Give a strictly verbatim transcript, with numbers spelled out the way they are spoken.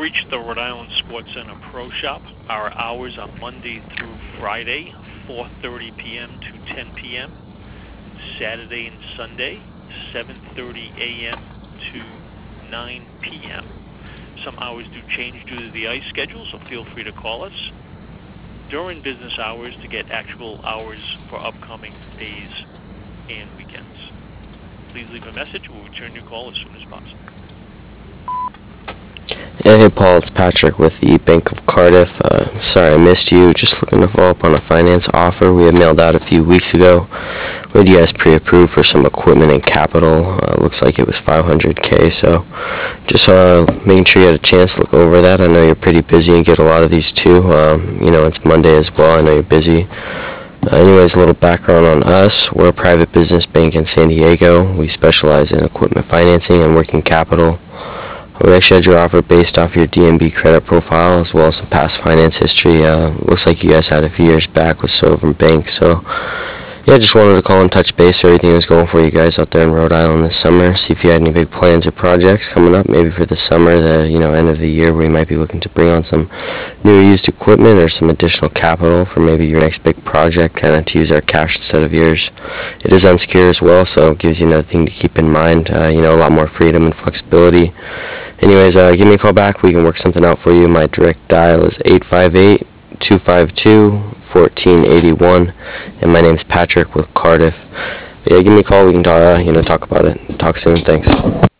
reached the Rhode Island Sports Center Pro Shop. Our hours are Monday through Friday, four thirty p m to ten p m Saturday and Sunday, seven thirty a m to nine p m Some hours do change due to the ice schedule, so feel free to call us during business hours to get actual hours for upcoming days and weekends. Please leave a message. We'll return your call as soon as possible. Yeah, hey Paul, it's Patrick with the Bank of Cardiff. Uh, sorry I missed you. Just looking to follow up on a finance offer we had mailed out a few weeks ago. We had you guys pre-approved for some equipment and capital. Uh, looks like it was five hundred K, so just uh, making sure you had a chance to look over that. I know you're pretty busy and get a lot of these too. Um, you know, it's Monday as well. I know you're busy. Uh, anyways, a little background on us. We're a private business bank in San Diego. We specialize in equipment financing and working capital. We actually had your offer based off your D N B credit profile as well as some past finance history. Uh, looks like you guys had a few years back with Sylvan Bank. So, yeah, just wanted to call and touch base so everything was going for you guys out there in Rhode Island this summer. See if you had any big plans or projects coming up, maybe for the summer, the you know end of the year, where you might be looking to bring on some new or used equipment or some additional capital for maybe your next big project, kind of to use our cash instead of yours. It is unsecured as well, so it gives you another thing to keep in mind. Uh, you know, a lot more freedom and flexibility. Anyways, uh, give me a call back. We can work something out for you. My direct dial is eight five eight, two five two, one four eight one, and my name's Patrick with Cardiff. But yeah, give me a call. We can talk, uh, you know, talk about it. Talk soon. Thanks.